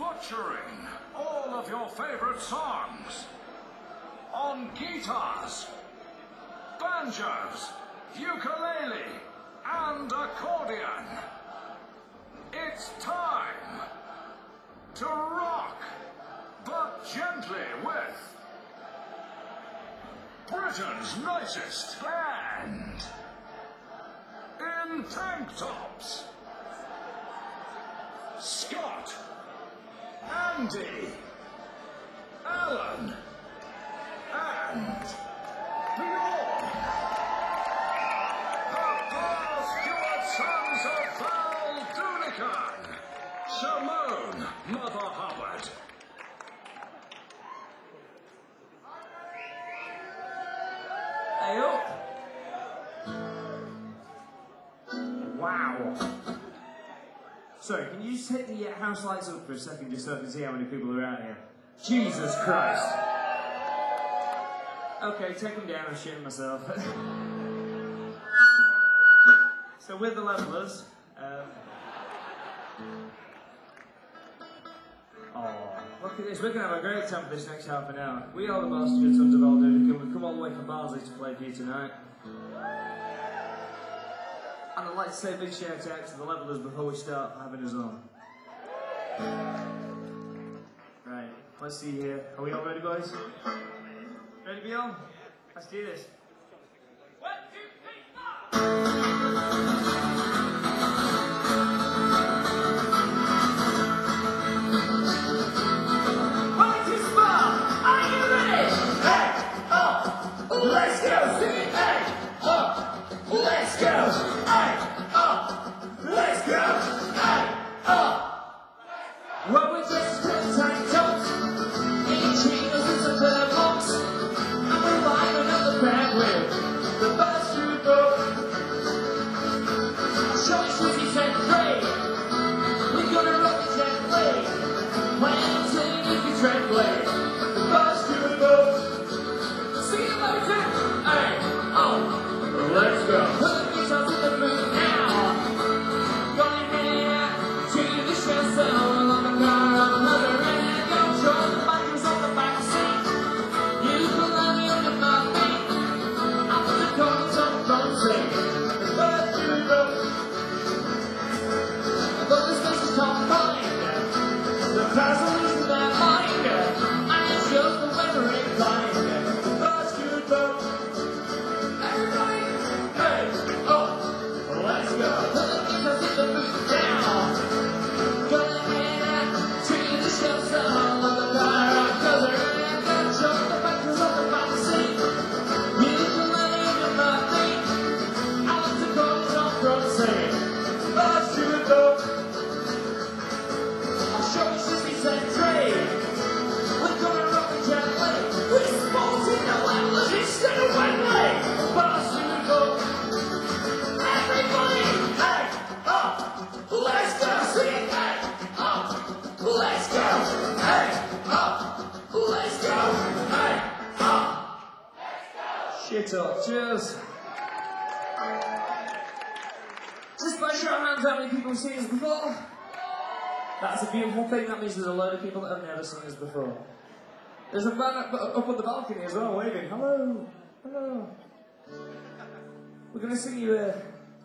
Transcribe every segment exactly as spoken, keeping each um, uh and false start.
butchering all of your favorite songs on guitars, banjos, ukulele, and accordion. It's time to rock, but gently, with Britain's nicest band in tank tops. Scott, Andy, Alan, and Bjorn. The Paul Stewart Sons of Val Doonican. Simone Mother Hubbard. Hey up. Wow. Sorry, can you just hit the uh, house lights up for a second just so I can see how many people are out here? Jesus Christ. Okay, take them down, I'm shitting myself. So with the levelers, um... oh, look at this, we're going to have a great time for this next half an hour. We are the Bastards Sons of Val Doonican. We've come all the way from Barnsley to play for you tonight. And I'd like to say a big shout out to the levelers before we start having us on. Right, let's see here. Are we all ready, boys? Ready to be on? Let's do this. One, two, three, four! Let's go, sing it, hey, up, let's go, hey, up, let's go, hey, up. Well, we're just in tank tops, in chinos and some fur box, and we're riding another band with the first two go. Show us what he said, great, we're gonna rock it gently, when singing if you tread play, the first two go. Hey, oh, let's go. Put the guitars in the mood now. Going here to the show, so along the car on another end. Go show the bikers on the back seat. You can let me under my feet. I'm the chords on front seat. The first two go. But the space is confined. The crowds are losing their mind. And it shows the weather inclined. The first two go. Let's go. Put the guitars in the booth down. Go ahead to the show, so on the car on the other end. Got show the bikers on the back seat. You can lay under my feet. I want to go on front seat. Let's do it go. I'll show you sixties and trade. We're gonna rock it gently. We're sporting the levelers instead of Wembley. Let's do it go. Everybody, hey, up, let's go, sing, hey, up, let's go, hey, up, let's go, hey, up, let's go. Shit up, cheers. Just by show of hands, how many people have seen us before? That's a beautiful thing, that means there's a load of people that have never seen us before. There's a man up, up on the balcony as well, waving, hello, hello. We're going to sing you a...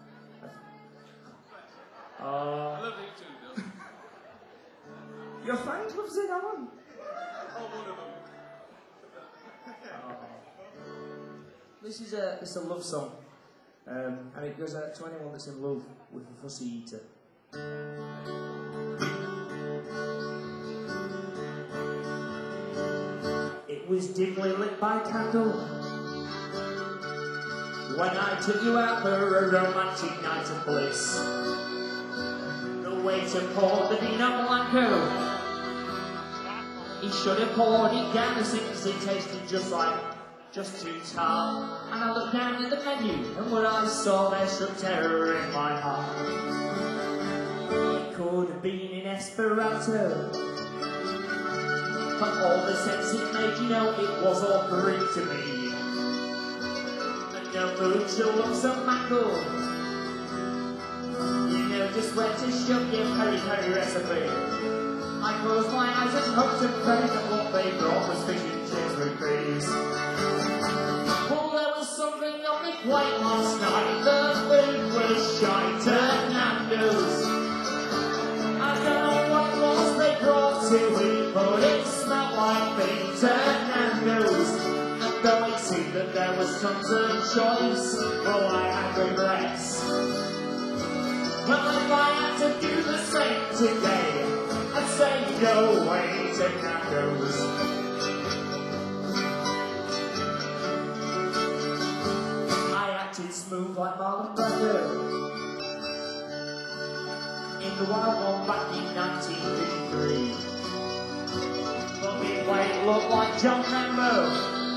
Uh, I love you too, Bill. Your friend loves it, Alan? Oh, one of them. Oh. This is a, it's a love song. Um, and it goes out to anyone that's in love with a fussy eater. It was dimly lit by candle when I took you out for a romantic night of bliss. The waiter poured the Vino Blanco. He should have poured it down the sink because it tasted just like, just too tart. And I looked down at the menu and what I saw there struck terror in my heart. It could have been in Esperanto, but all the sense it made, you know, it was all Greek to me. No food to look so mangled. You know just where to shove your peri peri recipe. I closed my eyes and hoped and prayed that what they brought was fish and chips with peas. Well, there was something on the plate last night. The food was shite and Nando's. I don't know what it was they brought to eat, but it smelled like beans and Nando's. And though it seemed that there was tons of choice, well, I had regrets. Well, if I had to do the same today, I'd say no way to Nando's. I acted smooth like Marlon Brando in The Wild One back in nineteen fifty-three. But midway it looked like John Rambo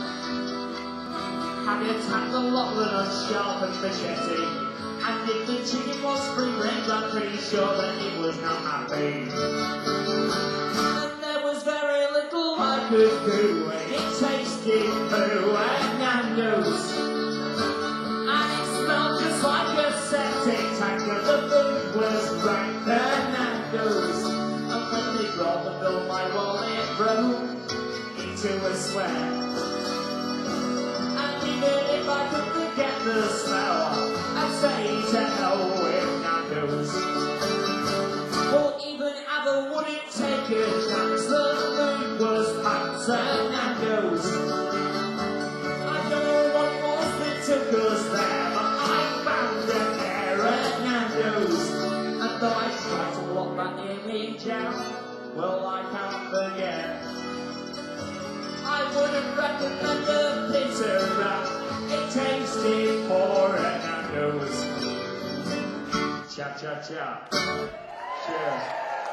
had attacked the Lachlan on sharpened machete. And if the chicken was free range, I'm pretty sure that it was not happy. And there was very little I could do, and it tasted poo and Nando's. And it smelled just like a septic tank, and the food was rank and Nando's. And when they brought the bill, my wallet broke into a sweat. And even if I could forget the smell, I'd say to hell with Nando's. Well, even Abba wouldn't take a chance. The food was pants and Nando's. I don't know what it was that took us there, but I found an air at Nando's. And though I tried to block that image out, well, I can't forget. I wouldn't recommend the pizza wrap. It tasted poor at Nando's. Cha cha cha. Cheers.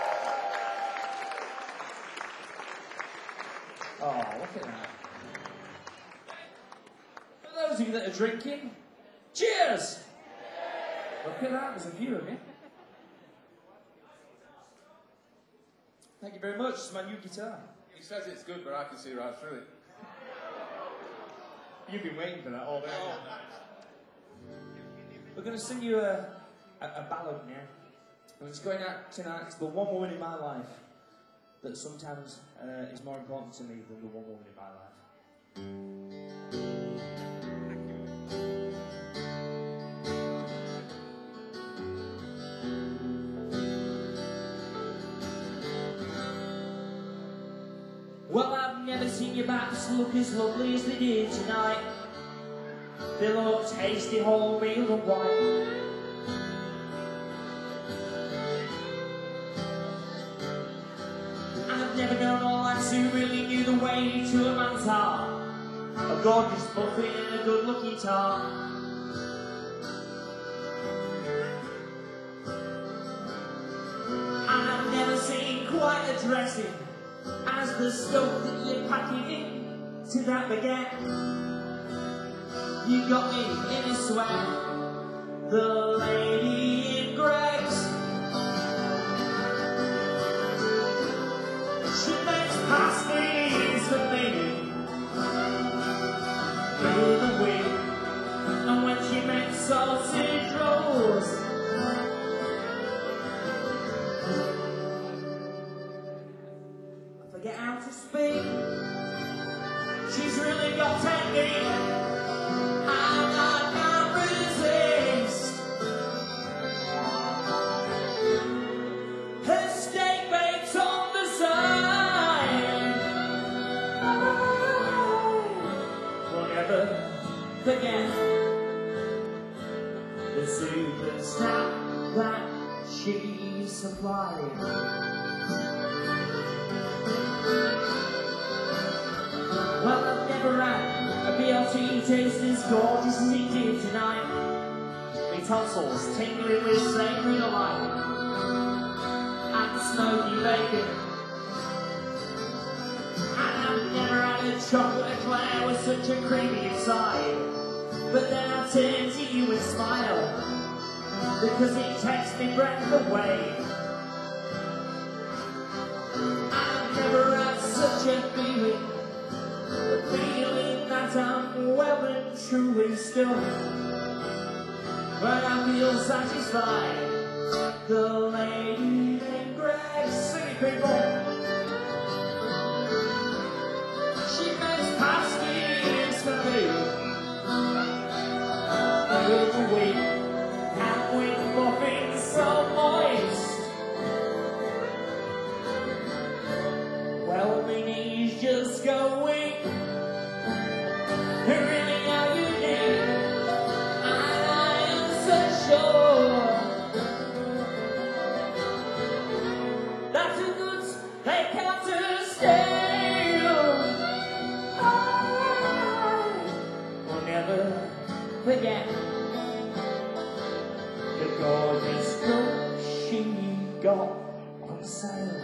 Oh, look at that. For those of you that are drinking, cheers! Look at that, there's a few of you. Thank you very much, it's my new guitar. He says it's good, but I can see right through it. You've been waiting for that all day. We're going to sing you a, a, a ballad now. And it's going out tonight. It's the one woman in my life that sometimes uh, is more important to me than the one woman in my life. Well, I've never seen your backs look as lovely as they did tonight. They look tasty, wholemeal and white. And I've never known all lads who really knew the way to a man's heart. A gorgeous muffin and a good-looking tart. And I've never seen quite a dressing as the stuff that you're packing in to that baguette. You got me in a sweat, the lady in Greg's. She makes pasties for me through the week, and when she makes sausage rolls, I forget how to speak. She's really got technique. Forget the superstar that she supplied. Well, I've never had a B L T taste as gorgeous as it did tonight. My tonsils tingling with savory delight and smoky bacon. And I've never had a chocolate eclair with such a creamy inside. But then I turn to you and smile, because it takes me breath away. I've never had such a feeling, the feeling that I'm well and truly still. When I feel satisfied, the lady named Greg. Sing it, people. got on sale.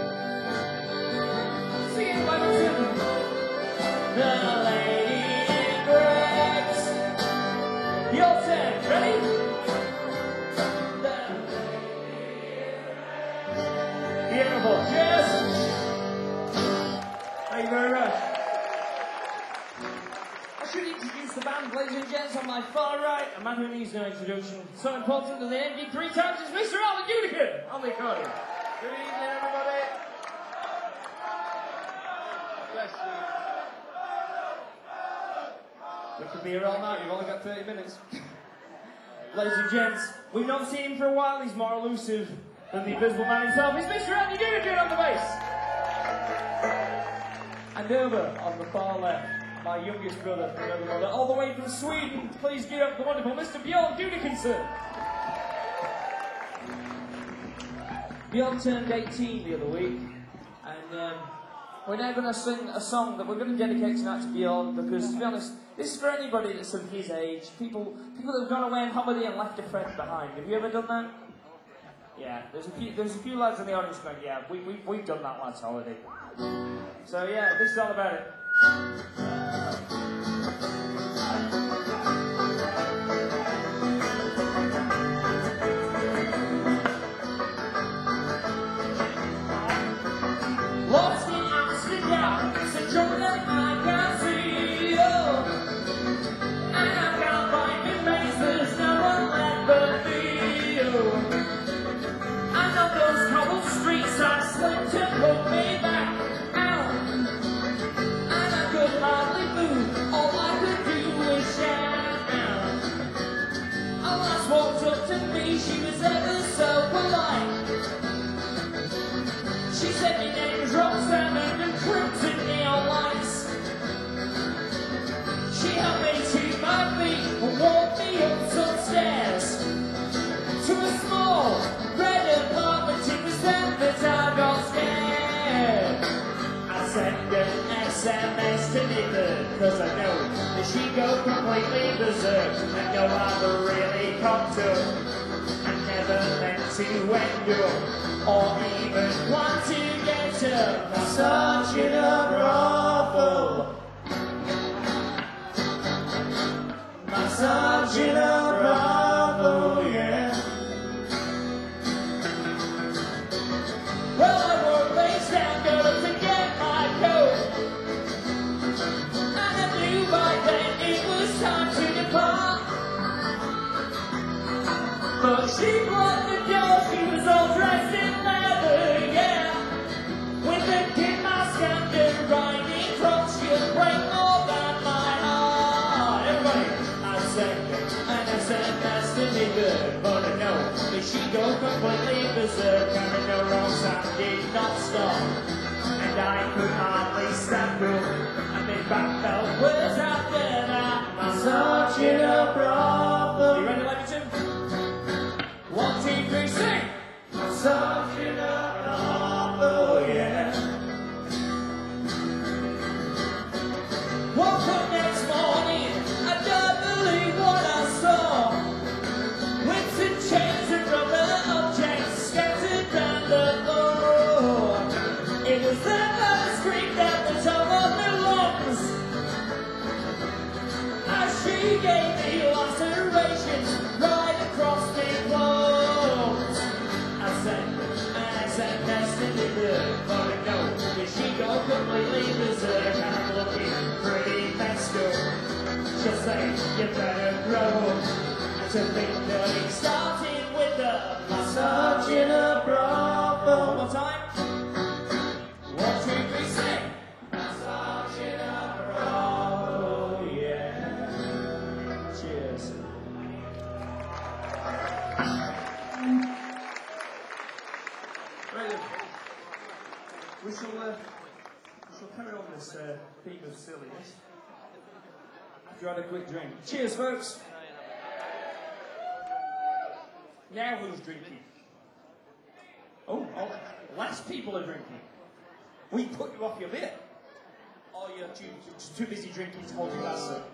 See you, Leamington. The Lady in Grapes. Your turn. Ready? The Beautiful. Cheers. Thank you very much. I should introduce the band, ladies and gents. On my far right, a man who needs no introduction. So important that they named him three times is Mister Alan Unican on the accordion. Good evening, everybody. Bless you. We could be here all night. We've only got thirty minutes. Ladies and gents, we've not seen him for a while. He's more elusive than the Invisible Man himself. It's Mister Andy Unican on the bass. And over on the far left, my youngest brother from another mother, all the way from Sweden. Please give up the wonderful Mister Bjorn Gudikinson. Bjorn turned eighteen the other week, and um, we're now going to sing a song that we're going to dedicate tonight to Bjorn, because, to be honest, this is for anybody that's of his age, people people that have gone away on holiday and left a friend behind. Have you ever done that? Yeah, there's a few, there's a few lads in the audience going, yeah, we, we, we've done that lad's holiday. So, yeah, this is all about it. Lost in Amsterdam, such a that I can't see you. And I can't find me faces, no one left but me. I know those cobbled streets are slipped to put me back out. And I could hardly move, all I could do was shout out. A lass walked up to me, she was ever so polite. She said my name was Roxanne and the crimson neon lights. She helped me to my feet and walked me up some stairs to a small red apartment. It was then that I got scared. I sent an S M S to Nicola, cause I know that she'd go completely berserk and know I'm really cocked up and never meant to end up or even want to get up. Such in a brothel, massage in a brothel, yeah. Well, I wore lace down girl to get my coat, and I knew by then it was time to depart. But she blocked the door, she was all dressed in leather, yeah, with a kid mask and a riding crop. She'll break more than my heart. Everybody, I sent an S M S to me good, but I know that she go completely berserk. And I know Roxanne did not stop, and I could hardly stand up, and my back felt worse after that. Massage in a brothel. You ready, Leamington? One, two, three, sing! Massage in a brothel, yeah. Woke up next morning, I don't believe what I saw. Whips and chains and rubber objects scattered down the floor. It was then that I screamed at the top of my lungs as she gave me lacerations right across my clothes. I sent an S M S to Nicola, but I know that she go completely berserk and I'm looking pretty messed up. She'll say, you better grow up, and to think that it started with a massage in a brothel. One more time. One, two, three, sing. Massage in a brothel, yeah. Cheers. Right then. We shall, uh, we shall carry on this uh, theme of silliness. After I had a quick drink. Cheers, folks. Now who's drinking? Oh, oh, less people are drinking. We put you off your beer. Or you're too, too, too busy drinking to hold your glass up.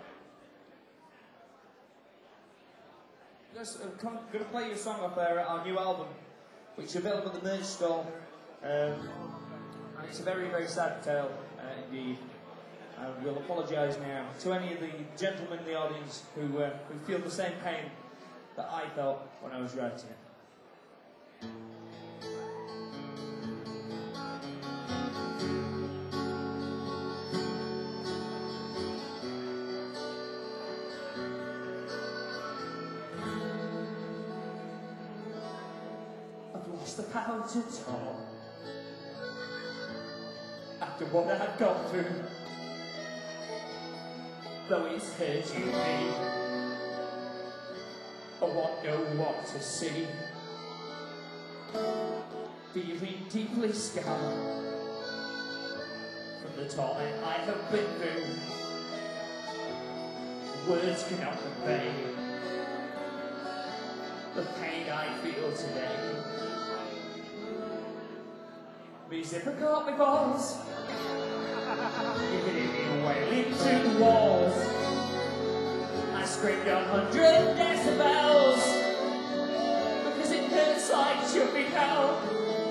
I'm going to play you a song off there, our new album. which is available at the merch store. Um, and it's a very, very sad tale uh, indeed. And we'll apologise now to any of the gentlemen in the audience who, uh, who feel the same pain that I felt when I was writing it. I've lost the power to talk after what I've gone through. Though it's hurting me, I won't know what to see. Feeling deeply scarred from the torment I have been through. Words cannot convey the pain I feel today. Me zipper caught me balls, hitting me wailing through the walls. I screamed a hundred decibels because it hurts like jumping hell.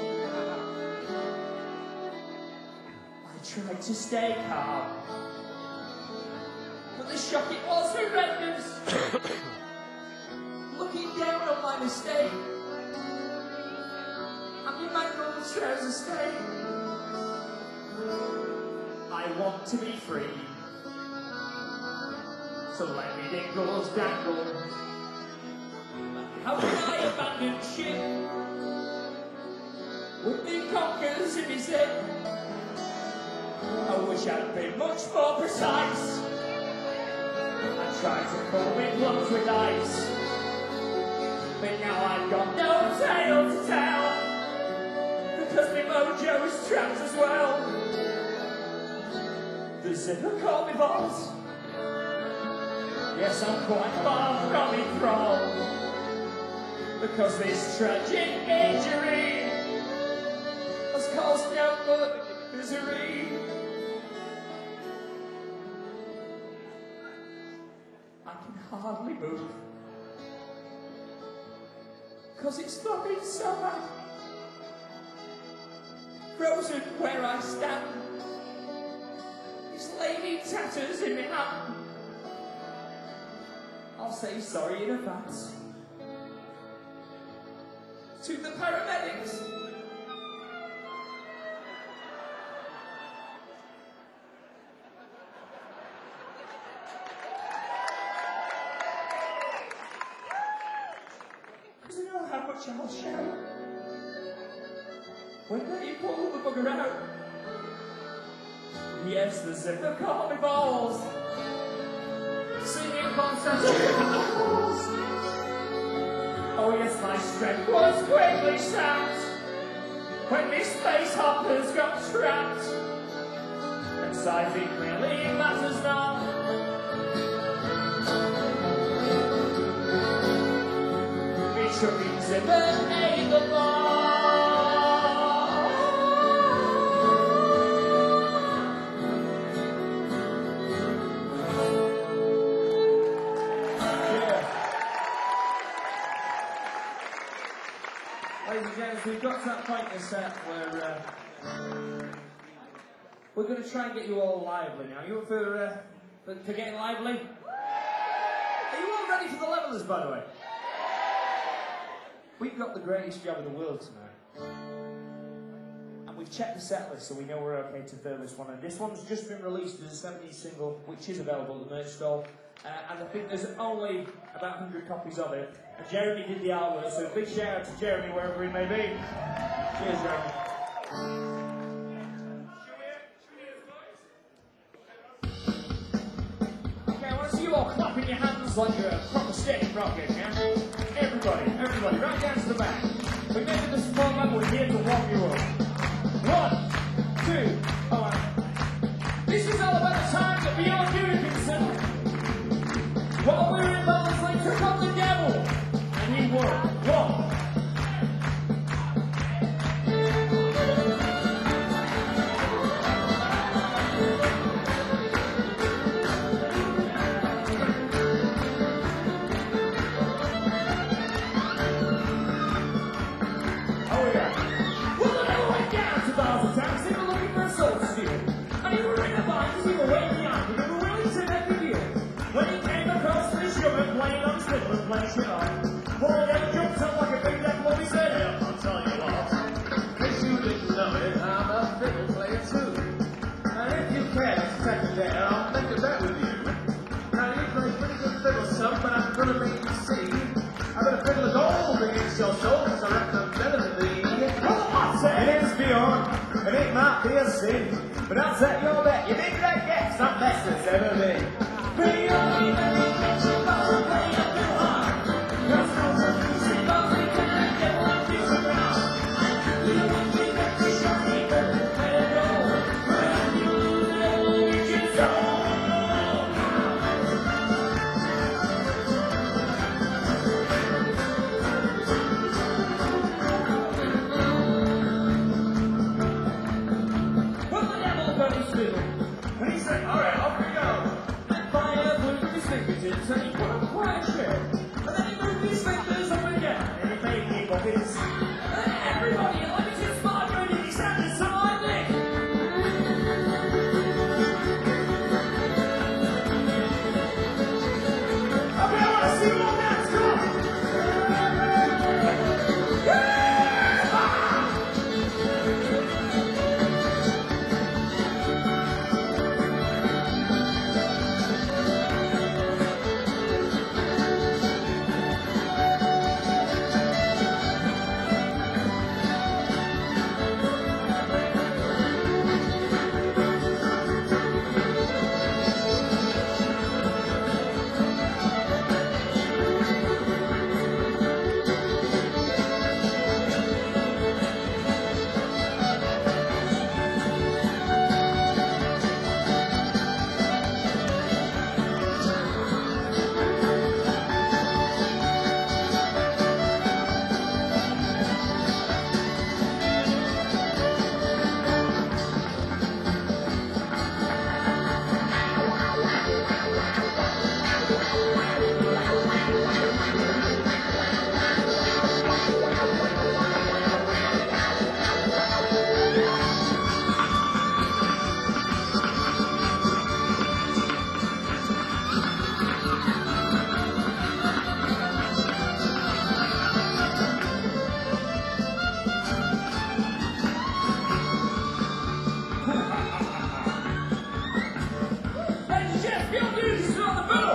I tried to stay calm, but the shock it was horrendous. Looking down on my mistake, and my mangled trousers stain. I want to be free, so let me dingles dangle. How can I abandon ship with me conkers in his hip? I wish I'd been much more precise. I tried to pull me gloves with ice, but now I've got no tale to tell, because my mojo is trapped as well. The zipper caught me balls. Yes, I'm quite far from enthralled, because this tragic injury has caused no but misery. I can hardly move, cause it's throbbing so bad. Frozen where I stand, it's laying in tatters in my hand. I'll say sorry in advance to the paramedics. Because I know how much I'll shout when they pull the bugger out. Yes, the zipper caught me balls, singing constantly. Oh yes, my strength was quickly sapped when me space hoppers got trapped, and siphing really matters not. Me chucking zipper ain't the law. Ladies and gentlemen, we've got to that point in the set where uh, we're going to try and get you all lively now. You up for, uh, for, for getting lively? Are you all ready for the levelers, by the way? We've got the greatest job in the world tonight. And we've checked the set list, so we know we're okay to fill this one. And this one's just been released as a seventies single, which is available at the merch store. Uh, and I think there's only about one hundred copies of it. And Jeremy did the artwork, so big shout out to Jeremy wherever he may be. Cheers, Jeremy. Okay, I want to see you all clapping your hands like you're a proper steady rocket, yeah? Everybody, everybody, right down to the back. We made it this far level, we're here to warm you up. One, two, all right. This is all about the time that beyond you can settle. While we were in Mother's Lake, took on the devil, and he won. One. happy as sin. But I'll set your bet, you big red gets not best that's ever been. Bring your name and we'll get your ball and play up the hard. Cause no one can see but we can get one piece around. We won't be back to show me the way to go. Brand new religion song. Well, the devil got his fiddle. And he said, alright, off we go. And fire moved his fingertips and he put up quite a show. And then he moved his fingers up again and he made me buckets. And then everybody, like it's inspired, going in his hand and so I think. Okay, I want to see you all dance, come on. Ladies and gents, your news is on the bill.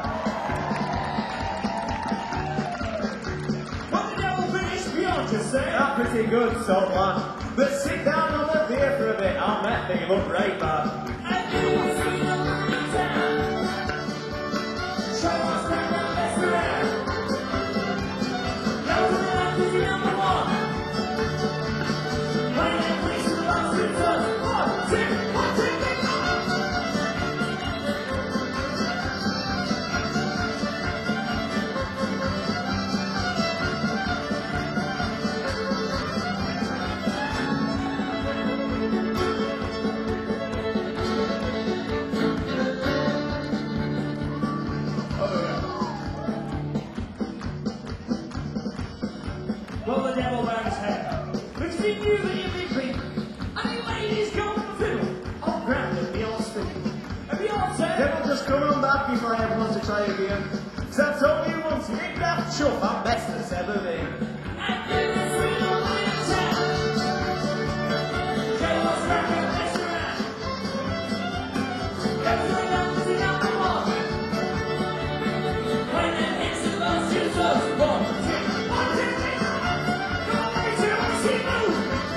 What the devil finished beyond just say? That's pretty good, salt lad. But sit down on the beer for a bit, I'll make things look right bad. And you will see the morning town. Show us that the best around. Go to the left is the number one. Play that place in the box with us. One, two, one, two, three, four. Well, the devil bowed his head, because he knew that he'd be clean. And he laid his golden fiddle on ground at Beyond's feet. And Beyond said, devil, just come on back before I ever want to try again. Cause I told you once, you ain't that chuff, I'm best that's ever been. And you will see the light of town. Show us back and mess around. Go to the left is the number one. When it hits the last two thugs, one, two, one, two, three, four. Come on, let me see, I want to see you move.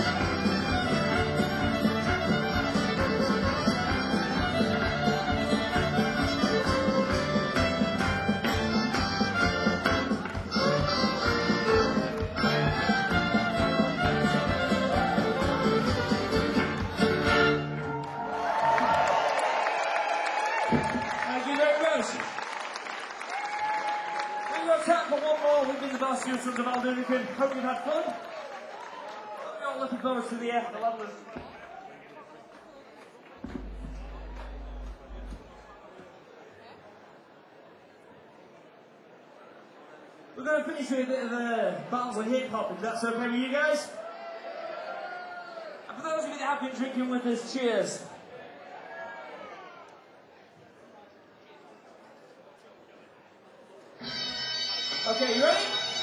Thank you very much. We've got time for one more. We've been the Barstool Sons of Aldunican. Hope you've had fun. We're all looking forward to the F. The levels. We're going to finish with a bit of a battle of hip hop, if that's okay with you guys. And for those of you that have been drinking with us, cheers. Okay, you ready?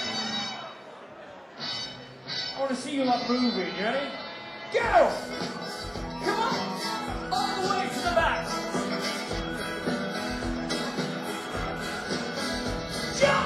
I want to see you like moving, you ready? Go! Come on! All the way to the back! Jump!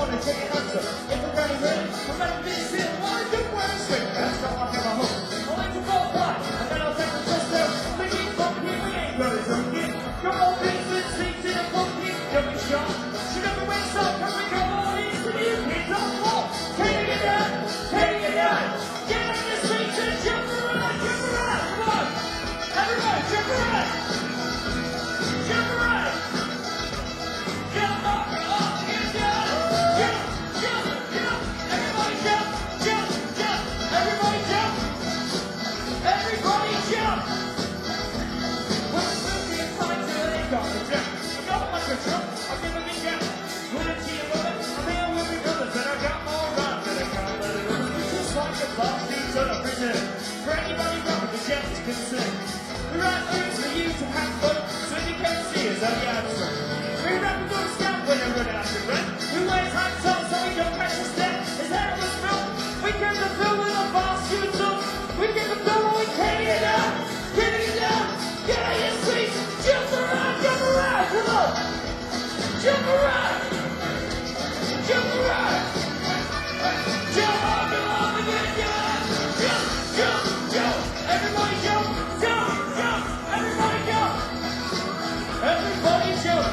corner, take an answer. If we're ready, ready, we're ready to be still. Why don't we swing? That's not like I'm a hook. I'll let you go fly, and then I'll take the twist out. Thinking funky, we ain't got a junkie. Come on, business, sneaks in a funky, jumping shot. She never wakes up, can we come on into the U K top four? Take it down, take it down. Get on your seats and jump around, jump around. Come on, everybody, jump around. Jump around. Jump up, up, and down. Jump, jump, jump. Everybody jump, jump, jump. Everybody jump. Everybody jump. When the movie is coming to an end, got the jump. I got like a jump. I'll give them a jump. When it's here, well, I'm here with my brothers, and I got more run than I can't let it run. Just like a bastard on a prison. For anybody wrong with the jump is concerned. We write lyrics for you to have fun, so you can see us on the answer. We rap and don't stand when I run out of breath. We wear high tops so we don't catch a step. His hair was milk. We get the fill with a bar shoots up. We get the fill when we carry it down. Carry it down. Get on your seats. Jump around, jump around. Come on. Jump around. Jump around. Jump on, come on, we get it down. Jump, jump, jump. Everybody jump, jump, jump. Everybody jump. Everybody jump.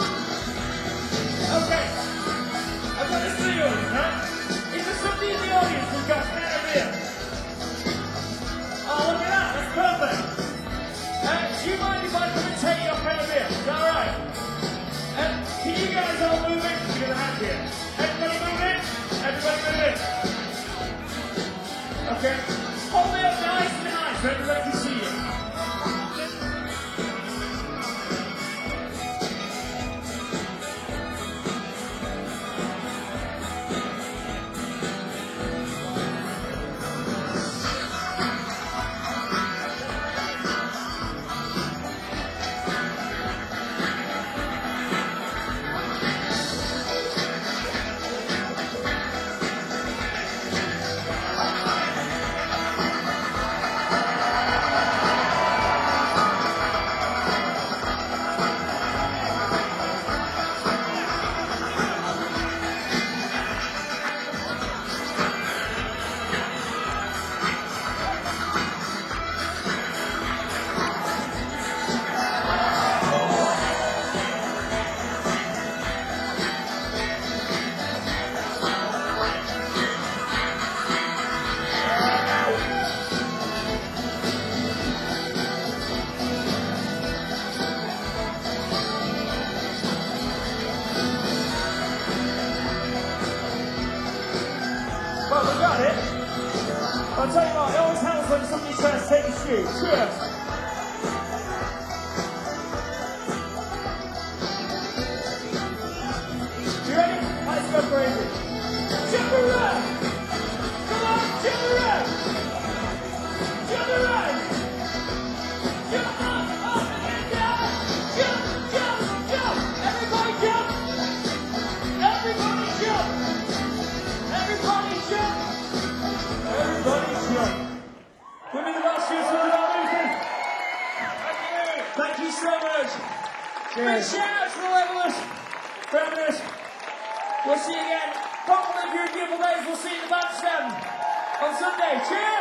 Okay. I've got this to the audience, right? Is there somebody in the audience who's got pen and beer? Oh, look at that. That's perfect. Uh, do you mind if I come and take your pen and beer? Is that alright? Uh, can you guys all move in? Give a hand here. Everybody move in? Everybody move in. Okay. Hold it up nice and nice so everybody can see you. Well, we got it. I'll tell you what, it always helps when somebody's trying to take a shoe. Cheers. You ready? Let's go crazy. Jump around. Come on, jump around. Jump around. Jump up, up, and down. Jump, jump, jump. Everybody jump. Everybody jump. Everybody jump. Everybody jump. Give me the last year's for the movement. Thank you. Thank you so much. Big shout out to the levelers. Friendless. We'll see you again. Hopefully, if you're in beautiful days, we'll see you in the bandstand on Sunday. Cheers.